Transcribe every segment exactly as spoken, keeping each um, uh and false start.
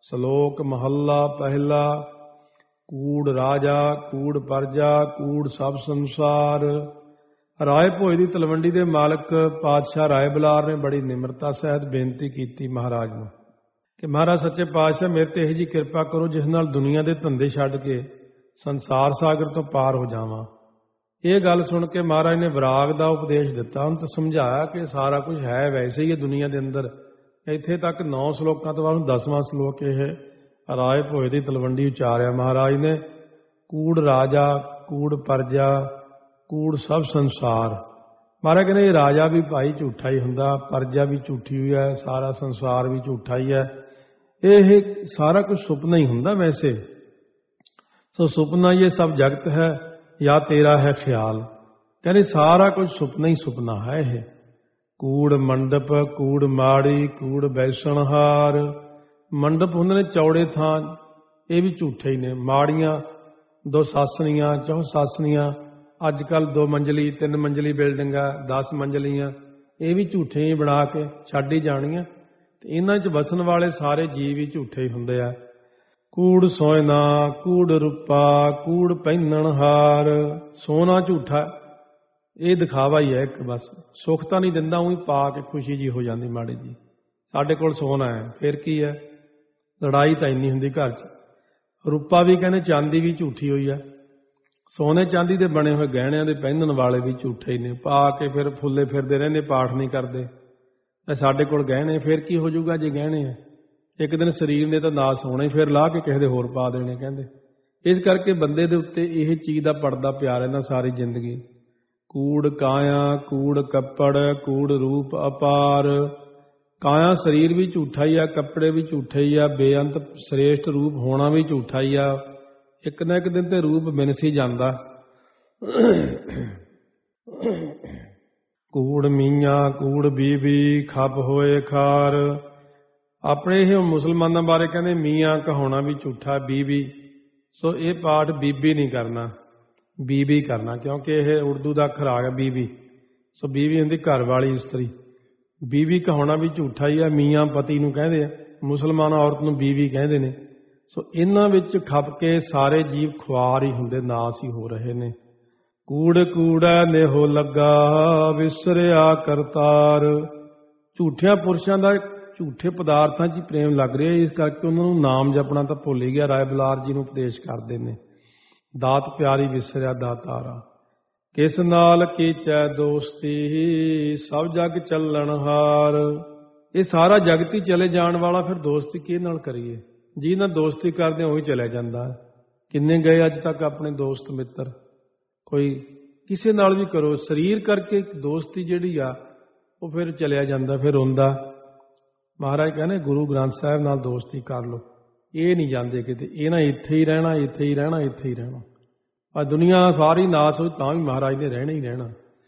ਸ਼ਲੋਕ ਮਹੱਲਾ ਪਹਿਲਾ। ਕੂੜ ਰਾਜਾ ਕੂੜ ਪਰਜਾ ਕੂੜ ਸਭ ਸੰਸਾਰ। ਰਾਏ ਭੋਜ ਦੀ ਤਲਵੰਡੀ ਦੇ ਮਾਲਕ ਪਾਤਸ਼ਾਹ ਰਾਏ ਬਲਾਰ ਨੇ ਬੜੀ ਨਿਮਰਤਾ ਸਹਿਤ ਬੇਨਤੀ ਕੀਤੀ ਮਹਾਰਾਜ ਨੂੰ ਕਿ ਮਹਾਰਾਜ ਸੱਚੇ ਪਾਤਸ਼ਾਹ ਮੇਰੇ ਤੇ ਇਹੋ ਜਿਹੀ ਕਿਰਪਾ ਕਰੋ ਜਿਸ ਨਾਲ ਦੁਨੀਆ ਦੇ ਧੰਦੇ ਛੱਡ ਕੇ ਸੰਸਾਰ ਸਾਗਰ ਤੋਂ ਪਾਰ ਹੋ ਜਾਵਾਂ। ਇਹ ਗੱਲ ਸੁਣ ਕੇ ਮਹਾਰਾਜ ਨੇ ਵਿਰਾਗ ਦਾ ਉਪਦੇਸ਼ ਦਿੱਤਾ, ਉਹਨੂੰ ਤਾਂ ਸਮਝਾਇਆ ਕਿ ਸਾਰਾ ਕੁਝ ਹੈ ਵੈਸੇ ਹੀ ਹੈ ਦੁਨੀਆ ਦੇ ਅੰਦਰ। ਇੱਥੇ ਤੱਕ ਨੌ ਸਲੋਕਾਂ ਤੋਂ ਬਾਅਦ ਦਸਵਾਂ ਸਲੋਕ ਇਹ ਰਾਏ ਭੋਜ ਦੀ ਤਲਵੰਡੀ ਉਚਾਰਿਆ ਮਹਾਰਾਜ ਨੇ। ਕੂੜ ਰਾਜਾ ਕੂੜ ਪਰਜਾ ਕੂੜ ਸਭ ਸੰਸਾਰ। ਮਹਾਰਾਜ ਕਹਿੰਦੇ ਇਹ ਰਾਜਾ ਵੀ ਭਾਈ ਝੂਠਾ ਹੀ ਹੁੰਦਾ, ਪਰਜਾ ਵੀ ਝੂਠੀ ਹੋਈ ਹੈ, ਸਾਰਾ ਸੰਸਾਰ ਵੀ ਝੂਠਾ ਹੀ ਹੈ। ਇਹ ਸਾਰਾ ਕੁਝ ਸੁਪਨਾ ਹੀ ਹੁੰਦਾ ਵੈਸੇ। ਸੋ ਸੁਪਨਾ ਇਹ ਸਭ ਜਗਤ ਹੈ ਜਾਂ ਤੇਰਾ ਹੈ ਖਿਆਲ। ਕਹਿੰਦੇ ਸਾਰਾ ਕੁਝ ਸੁਪਨਾ ਹੀ ਸੁਪਨਾ ਹੈ। ਇਹ ਕੂੜ ਮੰਡਪ ਕੂੜ ਮਾੜੀ ਕੂੜ ਬੈਸਣਹਾਰ। ਮੰਡਪ ਹੁੰਦੇ ਨੇ ਚੌੜੇ ਥਾਂ, ਇਹ ਵੀ ਝੂਠੇ ਹੀ ਨੇ। ਮਾੜੀਆਂ ਦੋ ਸਾਸਣੀਆਂ ਚੌ ਸਾਸਣੀਆਂ, ਅੱਜ ਕੱਲ੍ਹ ਦੋ ਮੰਜ਼ਲੀ ਤਿੰਨ ਮੰਜ਼ਲੀ ਬਿਲਡਿੰਗਾਂ ਦਸ ਮੰਜ਼ਲੀਆਂ, ਇਹ ਵੀ ਝੂਠੇ ਹੀ ਬਣਾ ਕੇ ਛੱਡ ਹੀ ਜਾਣੀਆਂ। ਤੇ ਇਹਨਾਂ 'ਚ ਵਸਣ ਵਾਲੇ ਸਾਰੇ ਜੀਵ ਹੀ ਝੂਠੇ ਹੀ ਹੁੰਦੇ ਆ। ਕੂੜ ਸੋਇਨਾ ਕੂੜ ਰੂਪਾ ਕੂੜ ਪਹਿਨਣਹਾਰ। ਸੋਨਾ ਝੂਠਾ, ਇਹ ਦਿਖਾਵਾ ਹੀ ਹੈ ਇੱਕ, ਬਸ ਸੁੱਖ ਤਾਂ ਨਹੀਂ ਦਿੰਦਾ, ਉਹੀ ਪਾ ਕੇ ਖੁਸ਼ੀ ਜੀ ਹੋ ਜਾਂਦੀ ਮਾੜੀ ਜੀ। ਸਾਡੇ ਕੋਲ ਸੋਨਾ ਹੈ ਫਿਰ ਕੀ ਹੈ, ਲੜਾਈ ਤਾਂ ਇੰਨੀ ਹੁੰਦੀ ਘਰ 'ਚ। ਰੂਪਾ ਵੀ ਕਹਿੰਦੇ ਚਾਂਦੀ ਵੀ ਝੂਠੀ ਹੋਈ ਆ। ਸੋਨੇ ਚਾਂਦੀ ਦੇ ਬਣੇ ਹੋਏ ਗਹਿਣਿਆਂ ਦੇ ਪਹਿਨਣ ਵਾਲੇ ਵੀ ਝੂਠੇ ਹੀ ਨੇ, ਪਾ ਕੇ ਫਿਰ ਫੁੱਲੇ ਫਿਰਦੇ ਰਹਿੰਦੇ, ਪਾਠ ਨਹੀਂ ਕਰਦੇ। ਤੇ ਸਾਡੇ ਕੋਲ ਗਹਿਣੇ, ਫਿਰ ਕੀ ਹੋ ਜਾਊਗਾ ਜੇ ਗਹਿਣੇ ਹੈ। ਇੱਕ ਦਿਨ ਸਰੀਰ ਨੇ ਤਾਂ ਨਾਸ ਹੋਣਾ ਹੀ, ਫਿਰ ਲਾ ਕੇ ਕਿਸੇ ਦੇ ਹੋਰ ਪਾ ਦੇਣੇ ਕਹਿੰਦੇ। ਇਸ ਕਰਕੇ ਬੰਦੇ ਦੇ ਉੱਤੇ ਇਹ ਚੀਜ਼ ਦਾ ਪੜਦਾ ਪਿਆ ਰਹਿੰਦਾ ਸਾਰੀ ਜ਼ਿੰਦਗੀ। ਕੂੜ ਕਾਇਆ ਕੂੜ ਕੱਪੜ ਕੂੜ ਰੂਪ ਅਪਾਰ। ਕਾਇਆ ਸਰੀਰ ਵੀ ਝੂਠਾ ਹੀ ਆ, ਕੱਪੜੇ ਵੀ ਝੂਠੇ ਹੀ ਆ, ਬੇਅੰਤ ਸ੍ਰੇਸ਼ਟ ਰੂਪ ਹੋਣਾ ਵੀ ਝੂਠਾ ਹੀ ਆ। ਇੱਕ ਨਾ ਇੱਕ ਦਿਨ ਤੇ ਰੂਪ ਬਿਨਸ ਹੀ ਜਾਂਦਾ। ਕੂੜ ਮੀਆਂ ਕੂੜ ਬੀਬੀ ਖੱਪ ਹੋਏ ਖਾਰ। ਆਪਣੇ ਇਹ ਮੁਸਲਮਾਨਾਂ ਬਾਰੇ ਕਹਿੰਦੇ ਮੀਆਂ ਕਹਾਉਣਾ ਵੀ ਝੂਠਾ, ਬੀਬੀ। ਸੋ ਇਹ ਪਾਠ ਬੀਬੀ ਨਹੀਂ ਕਰਨਾ, ਬੀਬੀ ਕਰਨਾ, ਕਿਉਂਕਿ ਇਹ ਉਰਦੂ ਦਾ ਅੱਖਰ ਆ ਗਿਆ ਬੀਬੀ। ਸੋ ਬੀਬੀ ਹੁੰਦੀ ਘਰ ਵਾਲੀ ਇਸਤਰੀ। ਬੀਵੀ ਕਹਾਉਣਾ ਵੀ ਝੂਠਾ ਹੀ ਆ। ਮੀਆਂ ਪਤੀ ਨੂੰ ਕਹਿੰਦੇ ਆ, ਮੁਸਲਮਾਨ ਔਰਤ ਨੂੰ ਬੀਵੀ ਕਹਿੰਦੇ ਨੇ। ਸੋ ਇਹਨਾਂ ਵਿੱਚ ਖੱਪ ਕੇ ਸਾਰੇ ਜੀਵ ਖੁਆਰ ਹੀ ਹੁੰਦੇ, ਨਾਸ ਹੀ ਹੋ ਰਹੇ ਨੇ। ਕੂੜ ਕੂੜਾ ਨੇਹੋ ਲੱਗਾ ਵਿਸਰਿਆ ਕਰਤਾਰ। ਝੂਠਿਆਂ ਪੁਰਸ਼ਾਂ ਦਾ ਝੂਠੇ ਪਦਾਰਥਾਂ 'ਚ ਹੀ ਪ੍ਰੇਮ ਲੱਗ ਰਿਹਾ, ਇਸ ਕਰਕੇ ਉਹਨਾਂ ਨੂੰ ਨਾਮ ਜਪਣਾ ਤਾਂ ਭੁੱਲ ਹੀ ਗਿਆ। ਰਾਏ ਬਲਾਰ ਜੀ ਨੂੰ ਉਪਦੇਸ਼ ਕਰਦੇ ਨੇ, ਦਾਤ ਪਿਆਰੀ ਵਿਸਰਿਆ ਦਾਤਾਰਾ। ਕਿਸ ਨਾਲ ਕੀਚੈ ਦੋਸਤੀ ਸਭ ਜਗ ਚੱਲਣਹਾਰ। ਇਹ ਸਾਰਾ ਜਗਤ ਹੀ ਚਲੇ ਜਾਣ ਵਾਲਾ, ਫਿਰ ਦੋਸਤੀ ਕਿਹਦੇ ਨਾਲ ਕਰੀਏ। ਜਿਹਦੇ ਨਾਲ ਦੋਸਤੀ ਕਰਦੇ ਉਹੀ ਚਲਿਆ ਜਾਂਦਾ। ਕਿੰਨੇ ਗਏ ਅੱਜ ਤੱਕ ਆਪਣੇ ਦੋਸਤ ਮਿੱਤਰ। ਕੋਈ ਕਿਸੇ ਨਾਲ ਵੀ ਕਰੋ, ਸਰੀਰ ਕਰਕੇ ਦੋਸਤੀ ਜਿਹੜੀ ਆ ਉਹ ਫਿਰ ਚਲਿਆ ਜਾਂਦਾ, ਫਿਰ ਰੋਂਦਾ। ਮਹਾਰਾਜ ਕਹਿੰਦੇ ਗੁਰੂ ਗ੍ਰੰਥ ਸਾਹਿਬ ਨਾਲ ਦੋਸਤੀ ਕਰ ਲਓ। ਇਹ ਨਹੀਂ ਜਾਂਦੇ ਕਿਤੇ, ਇਹ ਨਾ ਇੱਥੇ ਹੀ ਰਹਿਣਾ ਇੱਥੇ ਹੀ ਰਹਿਣਾ ਇੱਥੇ ਹੀ ਰਹਿਣਾ। ਪਰ ਦੁਨੀਆ ਸਾਰੀ ਨਾਸ ਹੋਈ ਤਾਂ ਵੀ ਮਹਾਰਾਜ ਨੇ ਰਹਿਣਾ ਹੀ ਰਹਿਣਾ।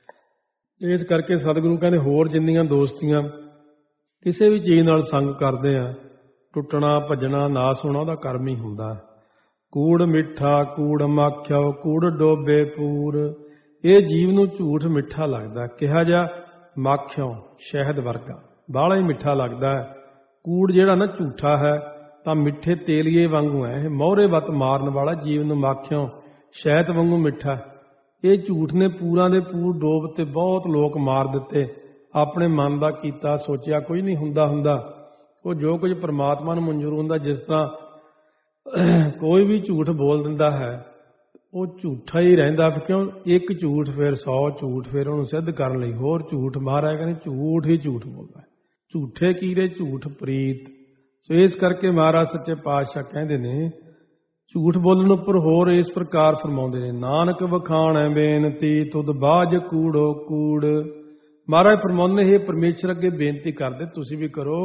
ਇਸ ਕਰਕੇ ਸਤਿਗੁਰੂ ਕਹਿੰਦੇ ਹੋਰ ਜਿੰਨੀਆਂ ਦੋਸਤੀਆਂ ਕਿਸੇ ਵੀ ਚੀਜ਼ ਨਾਲ ਸੰਗ ਕਰਦੇ ਆ, ਟੁੱਟਣਾ ਭੱਜਣਾ ਨਾਸ ਹੋਣਾ ਉਹਦਾ ਕਰਮ ਹੀ ਹੁੰਦਾ। ਕੂੜ ਮਿੱਠਾ ਕੂੜ ਮਾਖਿਓ ਕੂੜ ਡੋਬੇ ਪੂਰ। ਇਹ ਜੀਵ ਨੂੰ ਝੂਠ ਮਿੱਠਾ ਲੱਗਦਾ, ਕਿਹਾ ਜਾ ਮਾਖਿਓ ਸ਼ਹਿਦ ਵਰਗਾ, ਬਾਹਲਾ ਹੀ ਮਿੱਠਾ ਲੱਗਦਾ ਹੈ। ਕੂੜ ਜਿਹੜਾ ਨਾ ਝੂਠਾ ਹੈ ਤਾਂ ਮਿੱਠੇ ਤੇਲੀਏ ਵਾਂਗੂ ਹੈ। ਇਹ ਮੋਹਰੇ ਵੱਤ ਮਾਰਨ ਵਾਲਾ ਜੀਵ ਨੂੰ ਮਾਖਿਓ ਸ਼ਹਿਦ ਵਾਂਗੂ ਮਿੱਠਾ। ਇਹ ਝੂਠ ਨੇ ਪੂਰਾਂ ਦੇ ਪੂਰ ਡੋਬ ਤੇ ਬਹੁਤ ਲੋਕ ਮਾਰ ਦਿੱਤੇ। ਆਪਣੇ ਮਨ ਦਾ ਕੀਤਾ ਸੋਚਿਆ ਕੁਝ ਨਹੀਂ ਹੁੰਦਾ ਹੁੰਦਾ। ਉਹ ਜੋ ਕੁਝ ਪਰਮਾਤਮਾ ਨੂੰ ਮਨਜ਼ੂਰ ਹੁੰਦਾ, ਜਿਸ ਤਰ੍ਹਾਂ ਕੋਈ ਵੀ ਝੂਠ ਬੋਲ ਦਿੰਦਾ ਹੈ ਉਹ ਝੂਠਾ ਹੀ ਰਹਿੰਦਾ। ਕਿਉਂ? ਇੱਕ ਝੂਠ ਫਿਰ ਸੌ ਝੂਠ, ਫਿਰ ਉਹਨੂੰ ਸਿੱਧ ਕਰਨ ਲਈ ਹੋਰ ਝੂਠ। ਮਹਾਰਾਜ ਕਹਿੰਦੇ ਝੂਠ ਹੀ ਝੂਠ ਬੋਲਦਾ, ਝੂਠੇ ਕੀੜੇ ਝੂਠ ਪ੍ਰੀਤ। ਸੋ ਇਸ ਕਰਕੇ ਮਹਾਰਾਜ ਸੱਚੇ ਪਾਤਸ਼ਾਹ ਕਹਿੰਦੇ ਨੇ ਝੂਠ ਬੋਲਣ ਉੱਪਰ ਹੋਰ ਇਸ ਪ੍ਰਕਾਰ ਫਰਮਾਉਂਦੇ ਨੇ, ਨਾਨਕ ਵਖਾਣੈ ਬੇਨਤੀ ਤੁਧ ਬਾਝ ਕੂੜੋ ਕੂੜ। ਮਹਾਰਾਜ ਫਰਮਾਉਂਦੇ ਇਹ ਪਰਮੇਸ਼ਰ ਅੱਗੇ ਬੇਨਤੀ ਕਰਦੇ, ਤੁਸੀਂ ਵੀ ਕਰੋ।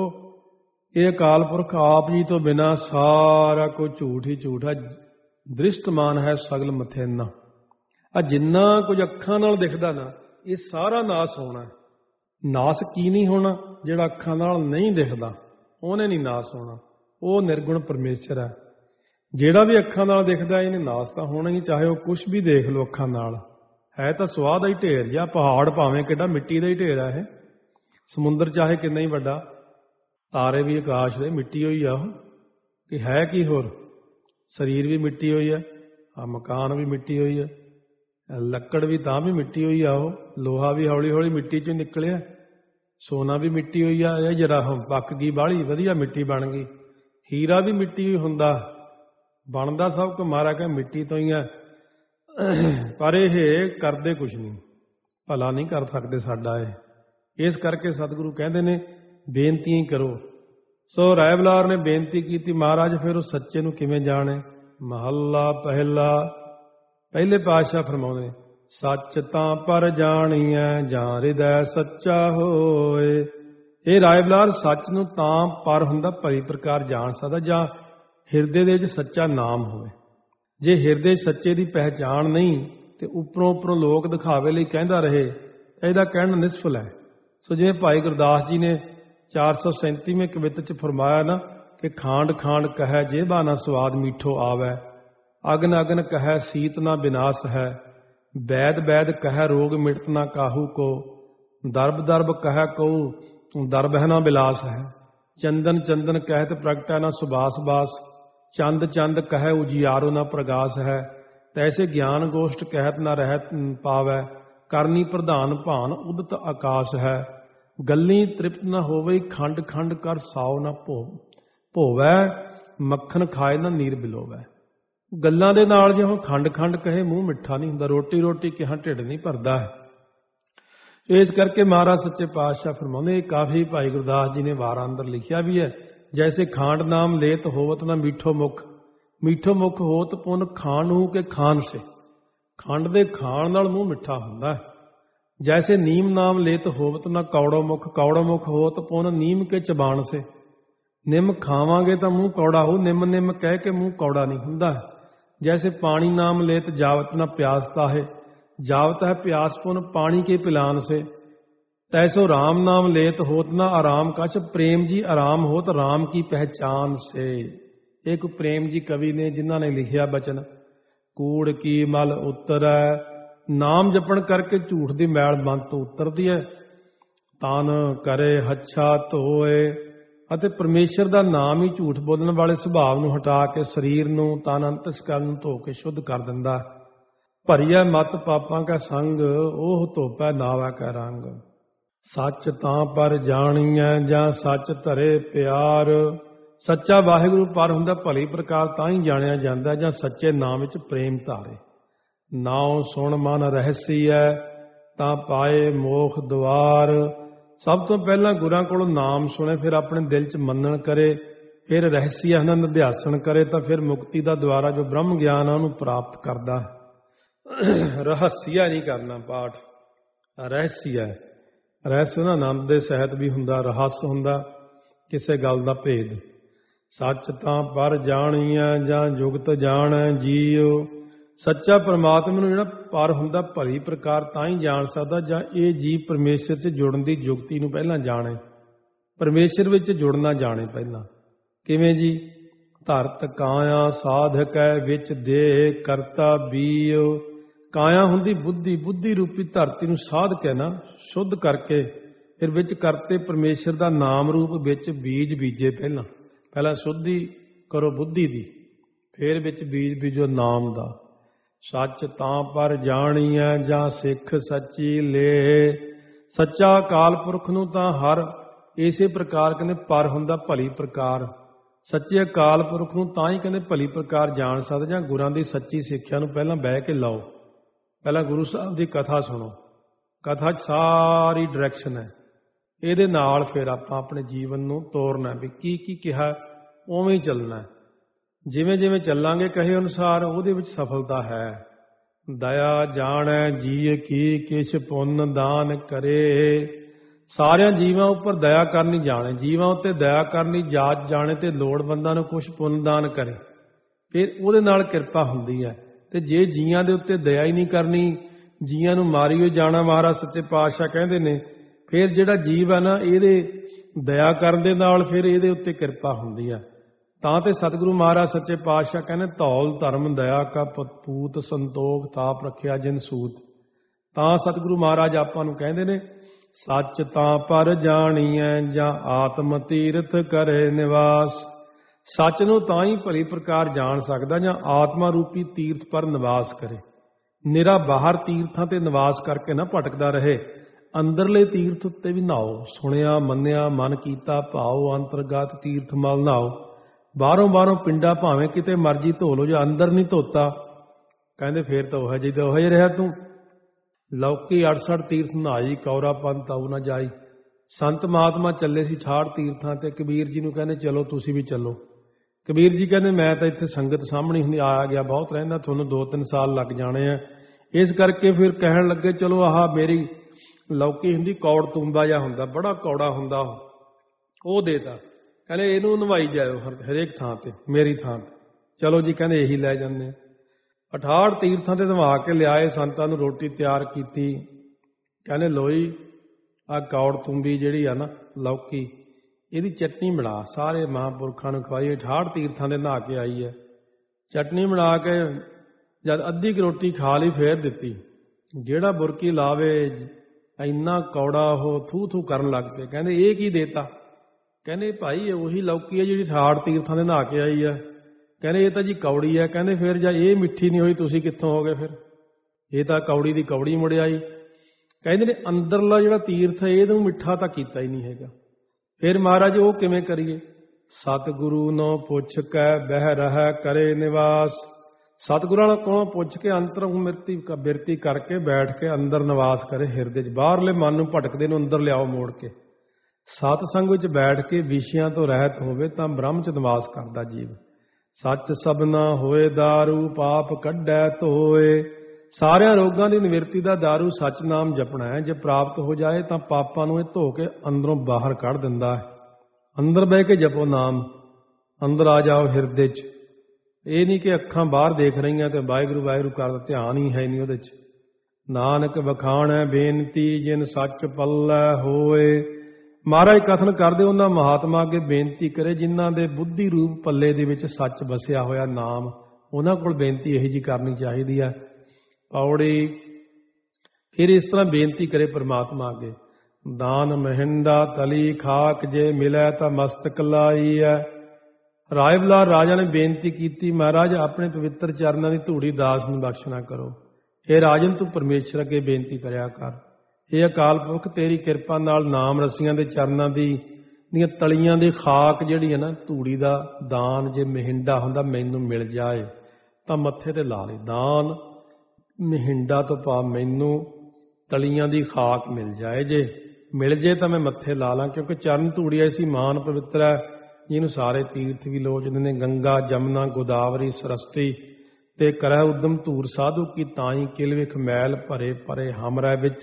ਇਹ ਅਕਾਲ ਪੁਰਖ ਆਪ ਜੀ ਤੋਂ ਬਿਨਾਂ ਸਾਰਾ ਕੁਝ ਝੂਠ ਹੀ ਝੂਠ ਹੈ। ਦ੍ਰਿਸ਼ਟਮਾਨ ਹੈ ਸਗਲ ਮਥੇਨਾ। ਆ ਜਿੰਨਾ ਕੁਝ ਅੱਖਾਂ ਨਾਲ ਦਿਖਦਾ ਨਾ, ਇਹ ਸਾਰਾ ਨਾਸ ਹੋਣਾ। ਨਾਸ ਕੀ ਨਹੀਂ ਹੋਣਾ? ਜਿਹੜਾ ਅੱਖਾਂ ਨਾਲ ਨਹੀਂ ਦਿਖਦਾ ਉਹਨੇ ਨਹੀਂ ਨਾਸ ਹੋਣਾ। ਉਹ ਨਿਰਗੁਣ ਪਰਮੇਸ਼ਰ ਹੈ। ਜਿਹੜਾ ਵੀ ਅੱਖਾਂ ਨਾਲ ਦਿਖਦਾ ਇਹਨੇ ਨਾਸ ਤਾਂ ਹੋਣਾ ਹੀ, ਚਾਹੇ ਉਹ ਕੁਛ ਵੀ ਦੇਖ ਲਓ ਅੱਖਾਂ ਨਾਲ। ਹੈ ਤਾਂ ਸੁਆਹ ਦਾ ਹੀ ਢੇਰ ਜਾਂ ਪਹਾੜ ਭਾਵੇਂ ਕਿੱਡਾ ਮਿੱਟੀ ਦਾ ਹੀ ਢੇਰ ਆ। ਇਹ ਸਮੁੰਦਰ ਚਾਹੇ ਕਿੰਨਾ ਹੀ ਵੱਡਾ, ਤਾਰੇ ਵੀ ਆਕਾਸ਼ ਦੇ ਮਿੱਟੀ ਹੋਈ ਆ ਉਹ। ਕਿ ਹੈ ਕੀ ਹੋਰ। ਸਰੀਰ ਵੀ ਮਿੱਟੀ ਹੋਈ ਹੈ, ਆ ਮਕਾਨ ਵੀ ਮਿੱਟੀ ਹੋਈ ਹੈ, ਲੱਕੜ ਵੀ ਤਾਂ ਵੀ ਮਿੱਟੀ ਹੋਈ ਆ, ਉਹ ਲੋਹਾ ਵੀ ਹੌਲੀ ਹੌਲੀ ਮਿੱਟੀ 'ਚੋਂ ਨਿਕਲਿਆ, ਸੋਨਾ ਵੀ ਮਿੱਟੀ ਹੋਈ ਆ। ਇਹ ਜਰਾ ਹੁਣ ਪੱਕ ਗਈ ਬਾਹਲੀ ਵਧੀਆ ਮਿੱਟੀ ਬਣ ਗਈ। ਹੀਰਾ ਵੀ ਮਿੱਟੀ ਹੀ ਹੁੰਦਾ, ਬਣਦਾ ਸਭ ਕੁ ਮਾਰਾ ਕਿ ਮਿੱਟੀ ਤੋਂ ਹੀ ਆ। ਪਰ ਇਹ ਕਰਦੇ ਕੁਛ ਨਹੀਂ, ਭਲਾ ਨਹੀਂ ਕਰ ਸਕਦੇ ਸਾਡਾ ਇਹ। ਇਸ ਕਰਕੇ ਸਤਿਗੁਰੂ ਕਹਿੰਦੇ ਨੇ ਬੇਨਤੀਆਂ ਹੀ ਕਰੋ। ਸੋ ਰਾਏ ਬਲਾਰ ਨੇ ਬੇਨਤੀ ਕੀਤੀ, ਮਹਾਰਾਜ ਫਿਰ ਉਹ ਸੱਚੇ ਨੂੰ ਕਿਵੇਂ ਜਾਣੇ। ਮਹੱਲਾ ਪਹਿਲਾ, ਪਹਿਲੇ ਪਾਤਸ਼ਾਹ ਫਰਮਾਉਂਦੇ, ਸੱਚ ਤਾਂ ਪਰ ਜਾਣੀਐ ਜਾਂ ਹਿਰਦੈ ਸੱਚਾ ਹੋਏ। ਇਹ ਰਾਏ ਬਲਾਰ ਸੱਚ ਨੂੰ ਤਾਂ ਪਰ ਹੁੰਦਾ ਭਲੀ ਪ੍ਰਕਾਰ ਜਾਣ ਸਕਦਾ ਜਾਂ ਹਿਰਦੇ ਦੇ ਵਿੱਚ ਸੱਚਾ ਨਾਮ ਹੋਵੇ। ਜੇ ਹਿਰਦੇ ਸੱਚੇ ਦੀ ਪਹਿਚਾਣ ਨਹੀਂ ਤੇ ਉੱਪਰੋਂ ਉੱਪਰੋਂ ਲੋਕ ਦਿਖਾਵੇ ਲਈ ਕਹਿੰਦਾ ਰਹੇ, ਇਹਦਾ ਕਹਿਣਾ ਨਿਸਫਲ ਹੈ। ਸੋ ਜਿਵੇਂ ਭਾਈ ਗੁਰਦਾਸ ਜੀ ਨੇ ਚਾਰ ਸੌ ਸੈਂਤੀਵੇਂ ਕਵਿਤ 'ਚ ਫਰਮਾਇਆ ਨਾ ਕਿ ਖਾਂਡ ਖਾਂਡ ਕਹਿ ਜੇਬਾ ਨਾ ਸਵਾਦ ਮੀਠੋ ਆਵੈ, ਅਗਨ ਅਗਨ ਕਹਿ ਸੀਤ ਨਾ ਬਿਨਾਸ਼ ਹੈ, ਵੈਦ ਵੈਦ ਕਹਿ ਰੋਗ ਮਿਟਤ ਨਾ ਕਾਹੂ ਕੋ, ਦਰਬ ਦਰਬ ਕਹਿ ਕਹੂ ਦਰਬ ਹੈ ਨਾ ਬਿਲਾਸ ਹੈ, ਚੰਦਨ ਚੰਦਨ ਕਹਿਤ ਪ੍ਰਗਟੈ ਨਾ ਸੁਬਾਸ ਬਾਸ, ਚੰਦ ਚੰਦ ਕਹਿ ਉਜਿਆਰੋ ਨਾ ਪ੍ਰਗਾਸ ਹੈ, ਤੈਸੇ ਗਿਆਨ ਗੋਸ਼ਟ ਕਹਿਤ ਨਾ ਰਹਿਤ ਪਾਵੈ, ਕਰਨੀ ਪ੍ਰਧਾਨ ਭਾਨ ਉਦਤ ਆਕਾਸ਼ ਹੈ, ਗੱਲੀ ਤ੍ਰਿਪਤ ਨਾ ਹੋਵੇ ਖੰਡ ਖੰਡ ਕਰ ਸਾਉ ਨਾ ਭੋ ਭੋਵੈ, ਮੱਖਣ ਖਾਏ ਨਾ ਨੀਰ ਬਿਲੋਵੈ। ਗੱਲਾਂ ਦੇ ਨਾਲ ਜੇ ਹੁਣ ਖੰਡ ਖੰਡ ਕਹੇ ਮੂੰਹ ਮਿੱਠਾ ਨਹੀਂ ਹੁੰਦਾ, ਰੋਟੀ ਰੋਟੀ ਕਿਹਾ ਢਿੱਡ ਨਹੀਂ ਭਰਦਾ ਹੈ। ਇਸ ਕਰਕੇ ਮਹਾਰਾਜ ਸੱਚੇ ਪਾਤਸ਼ਾਹ ਫਰਮਾਉਂਦੇ, ਇਹ ਕਾਫੀ ਭਾਈ ਗੁਰਦਾਸ ਜੀ ਨੇ ਵਾਰਾਂ ਅੰਦਰ ਲਿਖਿਆ ਵੀ ਹੈ, ਜੈਸੇ ਖਾਂਡ ਨਾਮ ਲੇਤ ਹੋਵਤ ਨਾ ਮੀਠੋ ਮੁਖ, ਮੀਠੋ ਮੁਖ ਹੋਤ ਪੁਨ ਖਾਣੂ ਕੇ ਖਾਨ ਸੇ। ਖੰਡ ਦੇ ਖਾਣ ਨਾਲ ਮੂੰਹ ਮਿੱਠਾ ਹੁੰਦਾ ਹੈ। ਜੈਸੇ ਨੀਮ ਨਾਮ ਲੇਤ ਹੋਵਤ ਨਾ ਕੌੜੋ ਮੁਖ, ਕੌੜੋ ਮੁਖ ਹੋਤ ਪੁਨ ਨੀਮ ਕੇ ਚਬਾਣ ਸੇ। ਨਿੰਮ ਖਾਵਾਂਗੇ ਤਾਂ ਮੂੰਹ ਕੌੜਾ ਹੋ, ਨਿੰਮ ਨਿੰਮ ਕਹਿ ਕੇ ਮੂੰਹ ਕੌੜਾ ਨਹੀਂ ਹੁੰਦਾ। ਜੈਸੇ ਪਾਣੀ ਨਾਮ ਲੇਤ ਜਾਵਤ ਨਾ ਪਿਆਸ ਤਾਹੇ, ਜਾਵਤ ਹੈ ਪਿਆਸ ਪੁਨ ਪਾਣੀ ਕੇ ਪਿਲਾਨ ਸੇ। ਤੈਸੋ ਰਾਮ ਨਾਮ ਲੇਤ ਹੋਤ ਨਾ ਆਰਾਮ ਕਛ, ਪ੍ਰੇਮ ਜੀ ਆਰਾਮ ਹੋਤ ਰਾਮ ਕੀ ਪਹਿਚਾਨ ਸੇ। ਇੱਕ ਪ੍ਰੇਮ ਜੀ ਕਵੀ ਨੇ ਜਿਨ੍ਹਾਂ ਨੇ ਲਿਖਿਆ ਬਚਨ, ਕੂੜ ਕੀ ਮਲ ਉਤਰੈ, ਨਾਮ ਜਪਣ ਕਰਕੇ ਝੂਠ ਦੀ ਮੈਲ ਮਨ ਤੋਂ ਉਤਰਦੀ ਹੈ। ਤਨ ਕਰੇ ਹੱਛਾ ਧੋਏ, ਅਤੇ ਪਰਮੇਸ਼ਰ ਦਾ ਨਾਮ ਹੀ ਝੂਠ ਬੋਲਣ ਵਾਲੇ ਸੁਭਾਵ ਨੂੰ ਹਟਾ ਕੇ ਸਰੀਰ ਨੂੰ ਤਨ ਅੰਤਸਕਰਨ ਨੂੰ ਧੋ ਕੇ ਸ਼ੁੱਧ ਕਰ ਦਿੰਦਾ। ਭਰੀਆ ਮਤ ਪਾਪਾਂ ਕਾ ਸੰਗ, ਉਹ ਧੋਪੈ ਨਾਵਾ ਕਾ ਰੰਗ। ਸੱਚ ਤਾਂ ਪਰ ਜਾਣੀਐ ਜਾਂ ਸੱਚ ਧਰੇ ਪਿਆਰ। ਸੱਚਾ ਵਾਹਿਗੁਰੂ ਪਰ ਹੁੰਦਾ ਭਲੀ ਪ੍ਰਕਾਰ ਤਾਂ ਹੀ ਜਾਣਿਆ ਜਾਂਦਾ ਜਾਂ ਸੱਚੇ ਨਾਮ ਵਿੱਚ ਪ੍ਰੇਮ ਧਾਰੇ। ਨਾਉ ਸੁਣ ਮਨ ਰਹਿਸੀਐ ਤਾਂ ਪਾਏ ਮੋਖ ਦੁਆਰ। ਸਭ ਤੋਂ ਪਹਿਲਾਂ ਗੁਰਾਂ ਕੋਲੋਂ ਨਾਮ ਸੁਣੇ, ਫਿਰ ਆਪਣੇ ਦਿਲ 'ਚ ਮੰਨਣ ਕਰੇ, ਫਿਰ ਰਹਿਸੀਆ ਆਨੰਦ ਅਧਿਆਸਣ ਕਰੇ ਤਾਂ ਫਿਰ ਮੁਕਤੀ ਦਾ ਦੁਆਰਾ ਜੋ ਬ੍ਰਹਮ ਗਿਆਨ ਆ ਉਹਨੂੰ ਪ੍ਰਾਪਤ ਕਰਦਾ। ਰਹੱਸੀਆ ਨਹੀਂ ਕਰਨਾ ਪਾਠ, ਰਹਿਸੀਆ। ਰਹਿਸ ਨਾ ਆਨੰਦ ਦੇ ਸਹਿਤ ਵੀ ਹੁੰਦਾ, ਰਹੱਸ ਹੁੰਦਾ ਕਿਸੇ ਗੱਲ ਦਾ ਭੇਦ। ਸੱਚ ਤਾਂ ਪਰ ਜਾਣੀਐ ਜਾਂ ਜੁਗਤ ਜਾਣੈ ਜੀਉ। ਸੱਚਾ ਪਰਮਾਤਮਾ ਨੂੰ ਜਿਹੜਾ ਪਰ ਹੁੰਦਾ ਭਲੀ ਪ੍ਰਕਾਰ ਤਾਂ ਹੀ ਜਾਣ ਸਕਦਾ ਜਾਂ ਇਹ ਜੀਵ ਪਰਮੇਸ਼ਰ 'ਚ ਜੁੜਨ ਦੀ ਜੁਗਤੀ ਨੂੰ ਪਹਿਲਾਂ ਜਾਣੇ, ਪਰਮੇਸ਼ਰ ਵਿੱਚ ਜੁੜਨਾ ਜਾਣੇ ਪਹਿਲਾਂ। ਕਿਵੇਂ ਜੀ? ਧਰਤ ਕਾਇਆ ਸਾਧਕੈ ਵਿੱਚ ਦੇ ਕਰਤਾ ਬੀਉ। ਕਾਇਆ ਹੁੰਦੀ ਬੁੱਧੀ, ਬੁੱਧੀ ਰੂਪੀ ਧਰਤੀ ਨੂੰ ਸਾਧ ਕੇ ਨਾ ਸ਼ੁੱਧ ਕਰਕੇ ਫਿਰ ਵਿੱਚ ਕਰਤੇ ਪਰਮੇਸ਼ਰ ਦਾ ਨਾਮ ਰੂਪ ਵਿੱਚ ਬੀਜ ਬੀਜੇ। ਪਹਿਲਾਂ ਪਹਿਲਾਂ ਸ਼ੁੱਧੀ ਕਰੋ ਬੁੱਧੀ ਦੀ, ਫਿਰ ਵਿੱਚ ਬੀਜ ਬੀਜੋ ਨਾਮ ਦਾ। ਸੱਚ ਤਾਂ ਪਰ ਜਾਣੀਐ ਜਾਂ ਸਿੱਖ ਸੱਚੀ ਲੇ। ਸੱਚਾ ਅਕਾਲ ਪੁਰਖ ਨੂੰ ਤਾਂ ਹਰ ਇਸੇ ਪ੍ਰਕਾਰ ਕਹਿੰਦੇ ਪਰ ਹੁੰਦਾ ਭਲੀ ਪ੍ਰਕਾਰ। ਸੱਚੇ ਅਕਾਲ ਪੁਰਖ ਨੂੰ ਤਾਂ ਹੀ ਕਹਿੰਦੇ ਭਲੀ ਪ੍ਰਕਾਰ ਜਾਣ ਸਕਦੇ ਜਾਂ ਗੁਰਾਂ ਦੀ ਸੱਚੀ ਸਿੱਖਿਆ ਨੂੰ ਪਹਿਲਾਂ ਬਹਿ ਕੇ ਲਾਓ, ਪਹਿਲਾਂ ਗੁਰੂ ਸਾਹਿਬ ਦੀ ਕਥਾ ਸੁਣੋ। ਕਥਾ 'ਚ ਸਾਰੀ ਡਾਇਰੈਕਸ਼ਨ ਹੈ, ਇਹਦੇ ਨਾਲ ਫਿਰ ਆਪਾਂ ਆਪਣੇ ਜੀਵਨ ਨੂੰ ਤੋਰਨਾ, ਵੀ ਕੀ ਕੀ ਕਿਹਾ ਉਵੇਂ ਹੀ ਚੱਲਣਾ। ਜਿਵੇਂ ਜਿਵੇਂ ਚੱਲਾਂਗੇ ਕਹੇ ਅਨੁਸਾਰ ਉਹਦੇ ਵਿੱਚ ਸਫਲਤਾ ਹੈ। ਦਇਆ ਜਾਣੈ ਜੀਅ ਕੀ ਕਿਛ ਪੁੰਨ ਦਾਨ ਕਰੇ। ਸਾਰਿਆਂ ਜੀਵਾਂ ਉੱਪਰ ਦਇਆ ਕਰਨੀ ਜਾਣੇ, ਜੀਵਾਂ ਉੱਤੇ ਦਇਆ ਕਰਨੀ ਜਾਚ ਜਾਣੇ ਤੇ ਲੋੜਵੰਦਾਂ ਨੂੰ ਕੁਛ ਪੁੰਨ ਦਾਨ ਕਰੇ, ਫਿਰ ਉਹਦੇ ਨਾਲ ਕਿਰਪਾ ਹੁੰਦੀ ਹੈ। ਤੇ ਜੇ ਜੀਆਂ ਦੇ ਉੱਤੇ ਦਇਆ ਹੀ ਨਹੀਂ ਕਰਨੀ, ਜੀਆਂ ਨੂੰ ਮਾਰੀ ਹੋਈ ਜਾਣਾ, ਮਹਾਰਾਜ ਸੱਚੇ ਪਾਤਸ਼ਾਹ ਕਹਿੰਦੇ ਨੇ, ਫਿਰ ਜਿਹੜਾ ਜੀਵ ਹੈ ਨਾ ਇਹਦੇ ਦਇਆ ਕਰਨ ਦੇ ਨਾਲ ਫਿਰ ਇਹਦੇ ਉੱਤੇ ਕਿਰਪਾ ਹੁੰਦੀ ਹੈ। ਤਾਂ ਤੇ ਸਤਿਗੁਰੂ ਮਹਾਰਾਜ ਸੱਚੇ ਪਾਤਸ਼ਾਹ ਕਹਿੰਦੇ, ਧੌਲ ਧਰਮ ਦਇਆ ਕਾ ਪੂਤ ਸੰਤੋਖ ਥਾਪ ਰੱਖਿਆ ਜਿਨ ਸੂਤ। ਤਾਂ ਸਤਿਗੁਰੂ ਮਹਾਰਾਜ ਆਪਾਂ ਨੂੰ ਕਹਿੰਦੇ ਨੇ, ਸੱਚ ਤਾਂ ਪਰ ਜਾਣੀਐ ਜਾਂ ਆਤਮ ਤੀਰਥ ਕਰੇ ਨਿਵਾਸ। ਸੱਚ ਨੂੰ ਤਾਂ ਹੀ ਭਲੀ ਪ੍ਰਕਾਰ ਜਾਣ ਸਕਦਾ ਜਾਂ ਆਤਮਾ ਰੂਪੀ ਤੀਰਥ ਪਰ ਨਿਵਾਸ ਕਰੇ। ਨਿਰਾ ਬਾਹਰ ਤੀਰਥਾਂ ਤੇ ਨਿਵਾਸ ਕਰਕੇ ਨਾ ਭਟਕਦਾ ਰਹੇ, ਅੰਦਰਲੇ ਤੀਰਥ ਉੱਤੇ ਵੀ ਨਹਾਓ। ਸੁਣਿਆ ਮੰਨਿਆ ਮਨ ਕੀਤਾ ਭਾਓ, ਅੰਤਰਗਤ ਤੀਰਥ ਮਲ ਨਹਾਓ। ਬਾਹਰੋਂ ਬਾਹਰੋਂ ਪਿੰਡਾ ਭਾਵੇਂ ਕਿਤੇ ਮਰਜੀ ਧੋ ਲੋ, ਜੇ ਅੰਦਰ ਨਹੀਂ ਧੋਤਾ ਕਹਿੰਦੇ ਫੇਰ ਤਾਂ ਉਹ ਜਿਹੀ ਤਾਂ ਉਹ ਹੀ ਰਿਹਾ ਤੂੰ। ਲੌਕੀ ਅੜਸਠ ਤੀਰਥ ਨਹਾਈ, ਕੌਰਾ ਪੰਥ ਆਉ ਨਾ ਜਾਈ। ਸੰਤ ਮਹਾਤਮਾ ਚੱਲੇ ਸੀ ਅਠਾਹਠ ਤੀਰਥਾਂ ਤੇ, ਕਬੀਰ ਜੀ ਨੂੰ ਕਹਿੰਦੇ ਚਲੋ ਤੁਸੀਂ ਵੀ ਚੱਲੋ। ਕਬੀਰ ਜੀ ਕਹਿੰਦੇ ਮੈਂ ਤਾਂ ਇੱਥੇ ਸੰਗਤ ਸਾਹਮਣੇ ਹੁੰਦੀ ਆ ਗਿਆ ਬਹੁਤ ਰਹਿੰਦਾ, ਤੁਹਾਨੂੰ ਦੋ ਤਿੰਨ ਸਾਲ ਲੱਗ ਜਾਣੇ ਆ। ਇਸ ਕਰਕੇ ਫਿਰ ਕਹਿਣ ਲੱਗੇ ਚਲੋ ਆਹ ਮੇਰੀ ਲੌਕੀ ਹੁੰਦੀ ਕੌੜ ਤੁੰਬਾ ਜਿਹਾ ਹੁੰਦਾ, ਬੜਾ ਕੌੜਾ ਹੁੰਦਾ, ਉਹ ਦੇਤਾ। ਕਹਿੰਦੇ ਇਹਨੂੰ ਨਵਾਈ ਜਾਇਓ ਹਰੇਕ ਥਾਂ ਤੇ, ਮੇਰੀ ਥਾਂ ਤੇ। ਚਲੋ ਜੀ ਕਹਿੰਦੇ ਇਹੀ ਲੈ ਜਾਂਦੇ। ਅਠਾਹਠ ਤੀਰਥਾਂ ਤੇ ਨਵਾ ਕੇ ਲਿਆਏ, ਸੰਤਾਂ ਨੂੰ ਰੋਟੀ ਤਿਆਰ ਕੀਤੀ। ਕਹਿੰਦੇ ਲੋਈ ਆਹ ਕੌੜ ਤੁੰਬੀ ਜਿਹੜੀ ਆ ਨਾ ਲੌਕੀ, ਇਹਦੀ ਚਟਨੀ ਬਣਾ। ਸਾਰੇ ਮਹਾਂਪੁਰਖਾਂ ਨੂੰ ਖਵਾਈ। ਅਠਾਹਠ ਤੀਰਥਾਂ ਦੇ ਨਹਾ ਕੇ ਆਈ ਹੈ। ਚਟਨੀ ਬਣਾ ਕੇ ਜਦ ਅੱਧੀ ਕੁ ਰੋਟੀ ਖਾ ਲਈ ਫੇਰ ਦਿੱਤੀ। ਜਿਹੜਾ ਬੁਰਕੀ ਲਾਵੇ ਇੰਨਾ ਕੌੜਾ ਉਹ ਥੂ ਥੂ ਕਰਨ ਲੱਗ ਪਏ। ਕਹਿੰਦੇ ਇਹ ਕੀ ਦੇਤਾ? ਕਹਿੰਦੇ ਭਾਈ ਇਹ ਉਹੀ ਲੌਕੀ ਹੈ ਜਿਹੜੀ ਅਠਾਹਠ ਤੀਰਥਾਂ ਦੇ ਨਹਾ ਕੇ ਆਈ ਹੈ। ਕਹਿੰਦੇ ਇਹ ਤਾਂ ਜੀ ਕੌੜੀ ਹੈ। ਕਹਿੰਦੇ ਫਿਰ ਜਾਂ ਇਹ ਮਿੱਠੀ ਨਹੀਂ ਹੋਈ ਤੁਸੀਂ ਕਿੱਥੋਂ ਹੋ ਗਏ? ਫਿਰ ਇਹ ਤਾਂ ਕੌੜੀ ਦੀ ਕੌੜੀ ਮੁੜ ਆਈ। ਕਹਿੰਦੇ ਨੇ ਅੰਦਰਲਾ ਜਿਹੜਾ ਤੀਰਥ ਹੈ ਇਹਨੂੰ ਮਿੱਠਾ ਤਾਂ ਕੀਤਾ ਹੀ ਨਹੀਂ ਹੈਗਾ। ਫਿਰ ਮਹਾਰਾਜ ਉਹ ਕਿਵੇਂ ਕਰੀਏ? ਸਤਿਗੁਰੂ ਨੂੰ ਪੁੱਛ ਕੇ ਬਹਿ ਰਹਿ ਕਰੇ ਨਿਵਾਸ। ਸਤਿਗੁਰਾਂ ਕੋਲੋਂ ਪੁੱਛ ਕੇ ਅੰਤਰ ਮਿਰਤੀ ਬਿਰਤੀ ਕਰਕੇ ਬੈਠ ਕੇ ਅੰਦਰ ਨਿਵਾਸ ਕਰੇ ਹਿਰਦੇ 'ਚ। ਬਾਹਰਲੇ ਮਨ ਨੂੰ ਭਟਕਦੇ ਨੂੰ ਅੰਦਰ ਲਿਆਓ ਮੋੜ ਕੇ। ਸਤ ਸੰਗ ਵਿੱਚ ਬੈਠ ਕੇ ਵਿਸ਼ਿਆਂ ਤੋਂ ਰਹਿਤ ਹੋਵੇ ਤਾਂ ਬ੍ਰਹਮ 'ਚ ਨਿਵਾਸ ਕਰਦਾ ਜੀਵ। ਸੱਚ ਸਭਨਾ ਹੋਏ ਦਾਰੂ ਪਾਪ ਕੱਢੈ ਧੋਏ। ਸਾਰਿਆਂ ਰੋਗਾਂ ਦੀ ਨਿਵਰਤੀ ਦਾ ਦਾਰੂ ਸੱਚ ਨਾਮ ਜਪਣਾ ਹੈ। ਜੇ ਪ੍ਰਾਪਤ ਹੋ ਜਾਏ ਤਾਂ ਪਾਪਾਂ ਨੂੰ ਇਹ ਧੋ ਕੇ ਅੰਦਰੋਂ ਬਾਹਰ ਕੱਢ ਦਿੰਦਾ ਹੈ। ਅੰਦਰ ਬਹਿ ਕੇ ਜਪੋ ਨਾਮ, ਅੰਦਰ ਆ ਜਾਓ ਹਿਰਦੇ 'ਚ। ਇਹ ਨਹੀਂ ਕਿ ਅੱਖਾਂ ਬਾਹਰ ਦੇਖ ਰਹੀਆਂ ਤੇ ਵਾਹਿਗੁਰੂ ਵਾਹਿਗੁਰੂ ਕਰਦਾ, ਧਿਆਨ ਹੀ ਹੈ ਨਹੀਂ ਉਹਦੇ 'ਚ। ਨਾਨਕ ਵਖਾਣੈ ਬੇਨਤੀ ਜਿਨ ਸੱਚ ਪੱਲੇ ਹੋਏ। ਮਹਾਰਾਜ ਕਥਨ ਕਰਦੇ ਉਹਨਾਂ ਮਹਾਤਮਾ ਅੱਗੇ ਬੇਨਤੀ ਕਰੇ ਜਿਨ੍ਹਾਂ ਦੇ ਬੁੱਧੀ ਰੂਪ ਪੱਲੇ ਦੇ ਵਿੱਚ ਸੱਚ ਵਸਿਆ ਹੋਇਆ ਨਾਮ। ਉਹਨਾਂ ਕੋਲ ਬੇਨਤੀ ਇਹੋ ਜਿਹੀ ਕਰਨੀ ਚਾਹੀਦੀ ਹੈ। ਪੌੜੀ ਫਿਰ ਇਸ ਤਰ੍ਹਾਂ ਬੇਨਤੀ ਕਰੇ ਪਰਮਾਤਮਾ ਅੱਗੇ। ਦਾਨ ਮਹਿੰਦਾ ਤਲੀ ਖਾਕ ਜੇ ਮਿਲੈ ਤਾਂ ਮਸਤਕ ਲਾਈ ਹੈ। ਰਾਏ ਬਲਾਰ ਰਾਜਾ ਨੇ ਬੇਨਤੀ ਕੀਤੀ, ਮਹਾਰਾਜ ਆਪਣੇ ਪਵਿੱਤਰ ਚਰਨਾਂ ਦੀ ਧੂੜੀ ਦਾਸ ਨੂੰ ਬਖਸ਼ਣਾ ਕਰੋ। ਇਹ ਰਾਜਨ ਤੂੰ ਪਰਮੇਸ਼ਰ ਅੱਗੇ ਬੇਨਤੀ ਕਰਿਆ ਕਰ। ਇਹ ਅਕਾਲ ਪੁਰਖ ਤੇਰੀ ਕਿਰਪਾ ਨਾਲ ਨਾਮ ਰਸੀਆਂ ਦੇ ਚਰਨਾਂ ਦੀ ਦੀਆਂ ਤਲੀਆਂ ਦੀ ਖਾਕ ਜਿਹੜੀ ਹੈ ਨਾ ਧੂੜੀ ਦਾ ਦਾਨ ਜੇ ਮਹਿੰਡਾ ਹੁੰਦਾ ਮੈਨੂੰ ਮਿਲ ਜਾਏ ਤਾਂ ਮੱਥੇ ਤੇ ਲਾ ਲਈ। ਦਾਨ ਮਹਿੰਡਾ ਤੋਂ ਭਾਵ ਮੈਨੂੰ ਤਲੀਆਂ ਦੀ ਖਾਕ ਮਿਲ ਜਾਏ। ਜੇ ਮਿਲ ਜੇ ਤਾਂ ਮੈਂ ਮੱਥੇ ਲਾ ਲਾਂ, ਕਿਉਂਕਿ ਚਰਨ ਧੂੜੀ ਐਸੀ ਮਾਨ ਪਵਿੱਤਰ ਹੈ ਜਿਹਨੂੰ ਸਾਰੇ ਤੀਰਥ ਵੀ ਲੋਚਦੇ ਨੇ। ਗੰਗਾ ਜਮਨਾ ਗੋਦਾਵਰੀ ਸਰਸਤੀ ਤੇ ਕਰੈ ਉਦਮ ਧੂਰ ਸਾਧੂ ਕੀ ਤਾਈ ਕਿਲ ਵਿਖ ਮੈਲ ਭਰੇ ਭਰੇ ਹਮਰਾ ਵਿੱਚ।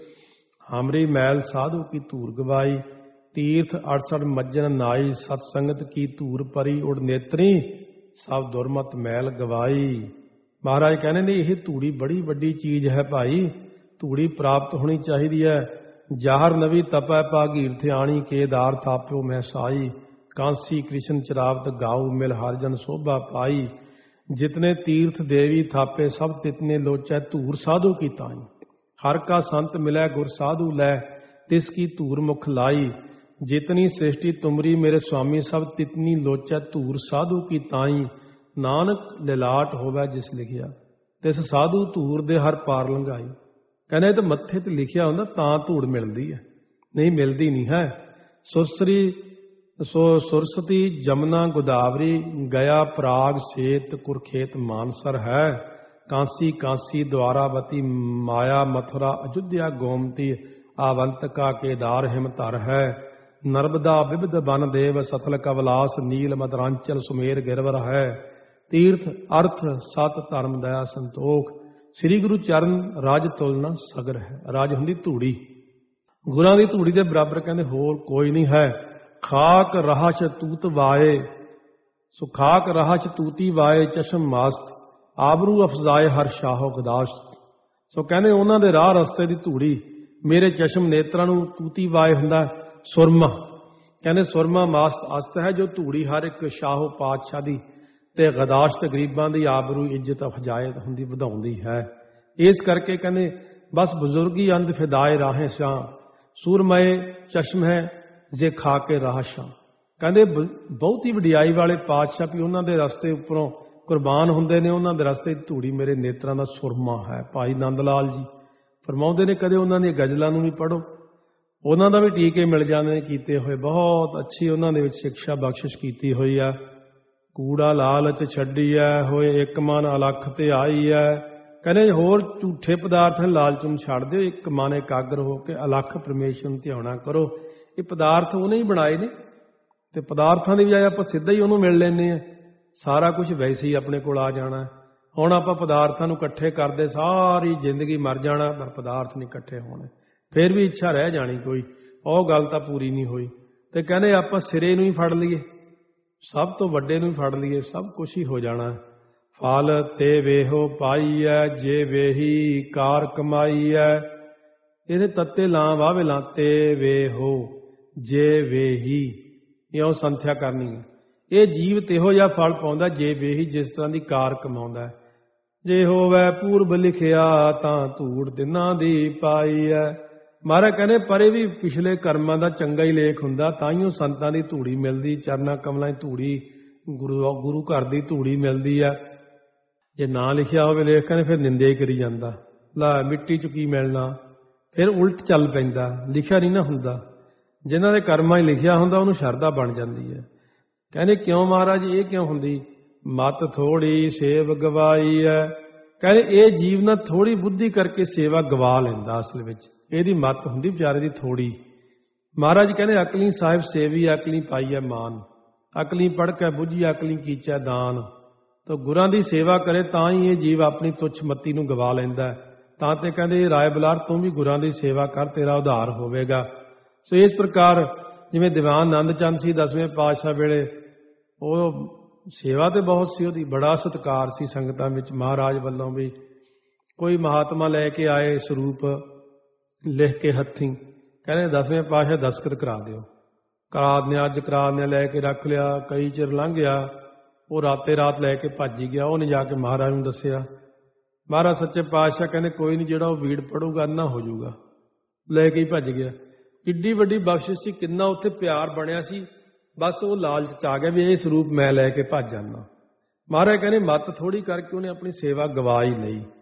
ਹਮਰੀ ਮੈਲ ਸਾਧੂ ਕੀ ਧੂਰ ਗਵਾਈ। ਤੀਰਥ ਅੜਸਠ ਮੱਜਨ ਨਾਈ ਸਤ ਸੰਗਤ ਕੀ ਧੂਰ ਪਰੀ ਉੜ ਨੇਤਰੀ ਸਭ ਦੁਰਮਤ ਮੈਲ ਗਵਾਈ। ਮਹਾਰਾਜ ਕਹਿੰਦੇ ਨੇ ਇਹ ਧੂੜੀ ਬੜੀ ਵੱਡੀ ਚੀਜ਼ ਹੈ ਭਾਈ। ਧੂੜੀ ਪ੍ਰਾਪਤ ਹੋਣੀ ਚਾਹੀਦੀ ਹੈ। ਜਾਹਰ ਨਵੀ ਤਪੈ ਭਾਗੀਰ ਥਿਆਣੀ ਕੇਦਾਰ ਥਾਪਿਓ ਮੈਂ ਸਾਈ। ਕਾਂਸੀ ਕ੍ਰਿਸ਼ਨ ਚਰਾਵਤ ਗਾਉ ਮਿਲ ਹਰਜਨ ਸੋਭਾ ਪਾਈ। ਜਿਤਨੇ ਤੀਰਥ ਦੇਵੀ ਥਾਪੇ ਸਭ ਤਿਤਨੇ ਲੋਚੈ ਧੂਰ ਸਾਧੂ ਕੀ ਤਾਈ। ਹਰ ਕਾ ਸੰਤ ਮਿਲੈ ਗੁਰ ਸਾਧੂ ਲੈ ਤਿਸ ਕੀ ਧੂਰ ਮੁਖ ਲਾਈ। ਜਿਤਨੀ ਸ੍ਰਿਸ਼ਟੀ ਤੁਮਰੀ ਮੇਰੇ ਸੁਆਮੀ ਸਭ ਤਿਤਨੀ ਲੋਚੈ ਧੂਰ ਸਾਧੂ ਕੀ ਤਾਈ। ਨਾਨਕ ਲਿਲਾਟ ਹੋਵੇ ਜਿਸ ਲਿਖਿਆ ਤਿਸ ਸਾਧੂ ਧੂਰ ਦੇ ਹਰ ਪਾਰ ਲੰਘਾਈ। ਕਹਿੰਦੇ ਤਾਂ ਮੱਥੇ ਤੇ ਲਿਖਿਆ ਹੁੰਦਾ ਤਾਂ ਧੂੜ ਮਿਲਦੀ ਹੈ, ਨਹੀਂ ਮਿਲਦੀ ਨਹੀਂ ਹੈ। ਸੁਰਸਰੀ ਸੋ ਸੁਰਸਤੀ ਜਮਨਾ ਗੋਦਾਵਰੀ ਗਿਆ ਪ੍ਰਾਗ ਸੇਤ ਕੁਰਖੇਤ ਮਾਨਸਰ ਹੈ। ਕਾਂਸੀ ਕਾਂਸੀ ਦੁਆਰਾਵਤੀ ਮਾਇਆ ਮਥੁਰਾ ਅਯੁੱਧਿਆ ਗੋਮਤੀ ਆਵੰਤਕਾ ਕੇਦਾਰ ਹਿਮਧਰ ਹੈ। ਨਰਮਦਾ ਵਿਵਧ ਬਨ ਦੇਵ ਸਥਲ ਕਵਲਾਸ ਨੀਲ ਮਦਰਾਂਚਲ ਸੁਮੇਰ ਗਿਰਵਰ ਹੈ। ਤੀਰਥ ਅਰਥ ਸਤ ਧਰਮ ਦਇਆ ਸੰਤੋਖ ਸ੍ਰੀ ਗੁਰੂ ਚਰਨ ਰਾਜ ਤੁਲਨਾ ਸਗਰ ਹੈ। ਰਾਜ ਹੁੰਦੀ ਧੂੜੀ, ਗੁਰਾਂ ਦੀ ਧੂੜੀ ਦੇ ਬਰਾਬਰ ਕਹਿੰਦੇ ਹੋਰ ਕੋਈ ਨਹੀਂ ਹੈ। ਖਾਕ ਰਾਹਚ ਤੂਤ ਵਾਏ ਸੋ ਖਾਕ ਰਾਹਚ ਤੂਤੀ ਵਾਏ ਚਸ਼ਮ ਮਾਸਤ ਆਬਰੂ ਅਫਜ਼ਾਏ ਹਰ ਸ਼ਾਹੋ ਗਦਾਸ਼ਤ। ਸੋ ਕਹਿੰਦੇ ਉਹਨਾਂ ਦੇ ਰਾਹ ਰਸਤੇ ਦੀ ਧੂੜੀ ਮੇਰੇ ਚਸ਼ਮ ਨੇਤਰਾਂ ਨੂੰ ਤੂਤੀ ਵਾਏ ਹੁੰਦਾ ਸੁਰਮਾ। ਕਹਿੰਦੇ ਸੁਰਮਾ ਮਾਸਤ ਅਸਤ ਹੈ ਜੋ ਧੂੜੀ ਹਰ ਇੱਕ ਸ਼ਾਹੋ ਪਾਤਸ਼ਾਹ ਦੀ ਤੇ ਗਦਾਸ਼ਤ ਗਰੀਬਾਂ ਦੀ ਆਬਰੂ ਇੱਜ਼ਤ ਅਫਜ਼ਾਇਤ ਹੁੰਦੀ ਵਧਾਉਂਦੀ ਹੈ। ਇਸ ਕਰਕੇ ਕਹਿੰਦੇ ਬਸ ਬਜ਼ੁਰਗੀ ਅੰਧ ਫਿਦਾਏ ਰਾਹੇ ਸ਼ਾਹ ਸੂਰਮਏ ਚਸ਼ਮ ਹੈ ਜੇ ਖਾ ਕੇ ਰਾਹ ਸ਼ਾਹ। ਕਹਿੰਦੇ ਬਹੁਤੀ ਵਡਿਆਈ ਵਾਲੇ ਪਾਤਸ਼ਾਹ ਵੀ ਉਹਨਾਂ ਦੇ ਰਸਤੇ ਉੱਪਰੋਂ ਕੁਰਬਾਨ ਹੁੰਦੇ ਨੇ, ਉਹਨਾਂ ਦੇ ਰਸਤੇ ਧੂੜੀ ਮੇਰੇ ਨੇਤਰਾਂ ਦਾ ਸੁਰਮਾ ਹੈ। ਭਾਈ ਨੰਦ ਲਾਲ ਜੀ ਫਰਮਾਉਂਦੇ ਨੇ ਕਦੇ ਉਹਨਾਂ ਦੀਆਂ ਗਜ਼ਲਾਂ ਨੂੰ ਵੀ ਪੜ੍ਹੋ, ਉਹਨਾਂ ਦਾ ਵੀ ਟੀਕੇ ਮਿਲ ਜਾਂਦੇ ਨੇ ਕੀਤੇ ਹੋਏ। ਬਹੁਤ ਅੱਛੀ ਉਹਨਾਂ ਦੇ ਵਿੱਚ ਸਿੱਖਿਆ ਬਖਸ਼ਿਸ਼ ਕੀਤੀ ਹੋਈ ਆ। ਕੂੜਾ ਲਾਲਚ ਛੱਡੀ ਐ, ਹੋਏ ਇੱਕ ਮਨ ਅਲੱਖ ਤੇ ਆਈ ਐ। ਕਹਿੰਦੇ ਹੋਰ ਝੂਠੇ ਪਦਾਰਥ ਲਾਲਚ ਨੂੰ ਛੱਡ ਦਿਓ, ਇੱਕ ਮਨ ਇਕਾਗਰ ਹੋ ਕੇ ਅਲੱਖ ਪਰਮੇਸ਼ਰ ਨੂੰ ਧਿਆਉਣਾ ਕਰੋ। ਇਹ ਪਦਾਰਥ ਉਹਨੇ ਹੀ ਬਣਾਏ ਨੇ ਤੇ ਪਦਾਰਥਾਂ ਦੀ ਬਜਾਏ ਆਪਾਂ ਸਿੱਧਾ ਹੀ ਉਹਨੂੰ ਮਿਲ ਲੈਂਦੇ ਹਾਂ। ਸਾਰਾ ਕੁਝ ਵੈਸੇ ਹੀ ਆਪਣੇ ਕੋਲ ਆ ਜਾਣਾ। ਹੁਣ ਆਪਾਂ ਪਦਾਰਥਾਂ ਨੂੰ ਇਕੱਠੇ ਕਰਦੇ ਸਾਰੀ ਜ਼ਿੰਦਗੀ ਮਰ ਜਾਣਾ, ਪਰ ਪਦਾਰਥ ਨਹੀਂ ਇਕੱਠੇ ਹੋਣੇ। ਫਿਰ ਵੀ ਇੱਛਾ ਰਹਿ ਜਾਣੀ ਕੋਈ, ਉਹ ਗੱਲ ਤਾਂ ਪੂਰੀ ਨਹੀਂ ਹੋਈ। ਤੇ ਕਹਿੰਦੇ ਆਪਾਂ ਸਿਰੇ ਨੂੰ ਹੀ ਫੜ ਲਈਏ, ਸਭ ਤੋਂ ਵੱਡੇ ਨੂੰ ਹੀ ਫੜ ਲਈਏ, ਸਭ ਕੁਛ ਹੀ ਹੋ ਜਾਣਾ। ਫਲ ਤੇ ਵੇਹੋ ਪਾਈ ਐ, ਜੇ ਵੇਹੀ ਕਾਰ ਕਮਾਈ ਐ। ਇਹਦੇ ਤੱਤੇ ਲਾਂ ਵਾਵੇ ਲਾਂ, ਤੇ ਵੇਹੋ ਜੇ ਵੇਹੀ, ਇਹ ਉਹ ਸੰਥਿਆ ਕਰਨੀ ਹੈ। ਇਹ ਜੀਵ ਇਹੋ ਜਿਹਾ ਫਲ ਪਾਉਂਦਾ ਜੇ ਵੇਹੀ, ਜਿਸ ਤਰ੍ਹਾਂ ਦੀ ਕਾਰ ਕਮਾਉਂਦਾ। ਜੇ ਹੋਵੇ ਪੂਰਬ ਲਿਖਿਆ ਤਾਂ ਧੂੜ ਦਿਨਾਂ ਦੀ ਪਾਈ ਐ। ਮਹਾਰਾਜ ਕਹਿੰਦੇ ਪਰੇ ਵੀ ਪਿਛਲੇ ਕਰਮਾਂ ਦਾ ਚੰਗਾ ਹੀ ਲੇਖ ਹੁੰਦਾ, ਤਾਂ ਹੀ ਉਹ ਸੰਤਾਂ ਦੀ ਧੂੜੀ ਮਿਲਦੀ, ਚਰਨਾਂ ਕਮਲਾਂ ਦੀ ਧੂੜੀ, ਗੁਰੂ ਗੁਰੂ ਘਰ ਦੀ ਧੂੜੀ ਮਿਲਦੀ ਆ। ਜੇ ਨਾ ਲਿਖਿਆ ਹੋਵੇ ਲੇਖ, ਕਹਿੰਦੇ ਫਿਰ ਨਿੰਦਿਆ ਹੀ ਕਰੀ ਜਾਂਦਾ, ਲੈ ਮਿੱਟੀ 'ਚ ਕੀ ਮਿਲਣਾ। ਫਿਰ ਉਲਟ ਚੱਲ ਪੈਂਦਾ, ਲਿਖਿਆ ਨਹੀਂ ਨਾ ਹੁੰਦਾ। ਜਿਨ੍ਹਾਂ ਦੇ ਕਰਮਾਂ 'ਚ ਲਿਖਿਆ ਹੁੰਦਾ ਉਹਨੂੰ ਸ਼ਰਧਾ ਬਣ ਜਾਂਦੀ ਹੈ। ਕਹਿੰਦੇ ਕਿਉਂ ਮਹਾਰਾਜ, ਇਹ ਕਿਉਂ ਹੁੰਦੀ? ਮਤ ਥੋੜੀ ਸੇਵ ਗਵਾਈ ਹੈ। ਕਹਿੰਦੇ ਇਹ ਜੀਵ ਨਾ ਥੋੜੀ ਬੁੱਧੀ ਕਰਕੇ ਸੇਵਾ ਗਵਾ ਲੈਂਦਾ। ਅਸਲ ਵਿੱਚ ਇਹਦੀ ਮਤ ਹੁੰਦੀ ਵਿਚਾਰੇ ਦੀ ਥੋੜੀ। ਮਹਾਰਾਜ ਕਹਿੰਦੇ ਅਕਲੀ ਸਾਹਿਬ ਸੇਵੀ, ਅਕਲੀ ਪਾਈ ਹੈ ਮਾਨ। ਅਕਲੀ ਪੜ੍ਹ ਕੇ ਬੁੱਝੀ, ਅਕਲੀ ਕੀਚੈ ਦਾਨ। ਤਾਂ ਗੁਰਾਂ ਦੀ ਸੇਵਾ ਕਰੇ ਤਾਂ ਹੀ ਇਹ ਜੀਵ ਆਪਣੀ ਤੁੱਛ ਮੱਤੀ ਨੂੰ ਗਵਾ ਲੈਂਦਾ। ਤਾਂ ਤੇ ਕਹਿੰਦੇ ਰਾਏ ਬਲਾਰ ਤੂੰ ਵੀ ਗੁਰਾਂ ਦੀ ਸੇਵਾ ਕਰ, ਤੇਰਾ ਉਧਾਰ ਹੋਵੇਗਾ। ਸੋ ਇਸ ਪ੍ਰਕਾਰ ਜਿਵੇਂ ਦੀਵਾਨ ਆਨੰਦ ਚੰਦ ਸੀ ਦਸਵੇਂ ਪਾਤਸ਼ਾਹ ਵੇਲੇ, ਉਹ ਸੇਵਾ ਤੇ ਬਹੁਤ ਸੀ ਉਹਦੀ, ਬੜਾ ਸਤਿਕਾਰ ਸੀ ਸੰਗਤਾਂ ਵਿੱਚ ਮਹਾਰਾਜ ਵੱਲੋਂ ਵੀ। ਕੋਈ ਮਹਾਤਮਾ ਲੈ ਕੇ ਆਏ ਸਰੂਪ ਲਿਖ ਕੇ ਹੱਥੀਂ, ਕਹਿੰਦੇ ਦਸਵੇਂ ਪਾਤਸ਼ਾਹ ਦਸਤਖਤ ਕਰਾ ਦਿਓ। ਕਰਾ ਦਿੰਦੇ, ਅੱਜ ਕਰਾ ਦਿੰਦੇ, ਲੈ ਕੇ ਰੱਖ ਲਿਆ। ਕਈ ਚਿਰ ਲੰਘ ਗਿਆ, ਉਹ ਰਾਤੇ ਰਾਤ ਲੈ ਕੇ ਭੱਜ ਹੀ ਗਿਆ। ਉਹਨੇ ਜਾ ਕੇ ਮਹਾਰਾਜ ਨੂੰ ਦੱਸਿਆ। ਮਹਾਰਾਜ ਸੱਚੇ ਪਾਤਸ਼ਾਹ ਕਹਿੰਦੇ ਕੋਈ ਨਹੀਂ, ਜਿਹੜਾ ਉਹ ਵੀੜ ਪੜੂਗਾ ਅੰਨਾ ਹੋ ਜਾਊਗਾ। ਲੈ ਕੇ ਹੀ ਭੱਜ ਗਿਆ। ਕਿੱਡੀ ਵੱਡੀ ਬਖਸ਼ਿਸ਼ ਸੀ, ਕਿੰਨਾ ਉੱਥੇ ਪਿਆਰ ਬਣਿਆ ਸੀ। ਬਸ ਉਹ ਲਾਲਚ 'ਚ ਆ ਗਿਆ ਵੀ ਇਹ ਸਰੂਪ ਮੈਂ ਲੈ ਕੇ ਭੱਜ ਜਾਂਦਾ। ਮਹਾਰਾਜ ਕਹਿੰਦੇ ਮੱਤ ਥੋੜੀ ਕਰਕੇ ਉਹਨੇ ਆਪਣੀ ਸੇਵਾ ਗਵਾ ਹੀ ਲਈ।